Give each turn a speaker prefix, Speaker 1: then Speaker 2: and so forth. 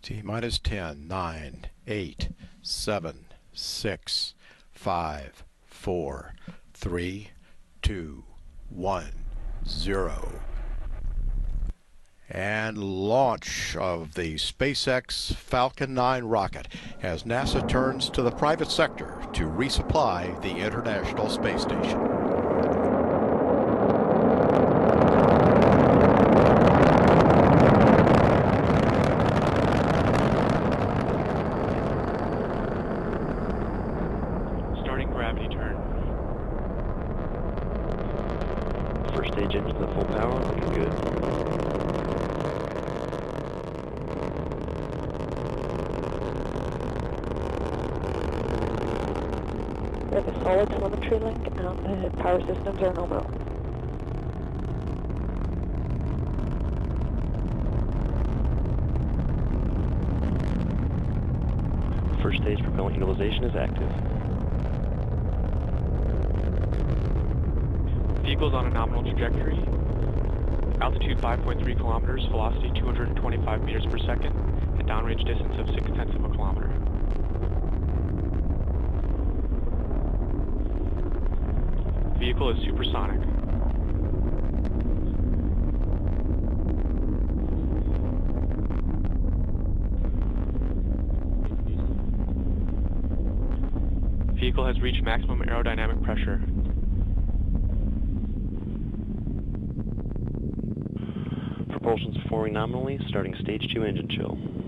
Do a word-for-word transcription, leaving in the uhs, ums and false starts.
Speaker 1: T minus ten, nine, eight, seven, six, five, four, three, two, one, zero. And launch of the SpaceX Falcon nine rocket as NASA turns to the private sector to resupply the International Space Station.
Speaker 2: Starting gravity turn.
Speaker 3: First stage engines at full power, looking good.
Speaker 4: We have a solid telemetry link and the power systems are nominal.
Speaker 3: First stage propellant utilization is active.
Speaker 2: Vehicle's on a nominal trajectory. Altitude five point three kilometers, velocity two hundred twenty-five meters per second, and downrange distance of six tenths of a kilometer. Vehicle is supersonic. Vehicle has reached maximum aerodynamic pressure.
Speaker 3: Propulsion's performing nominally, starting stage two engine chill.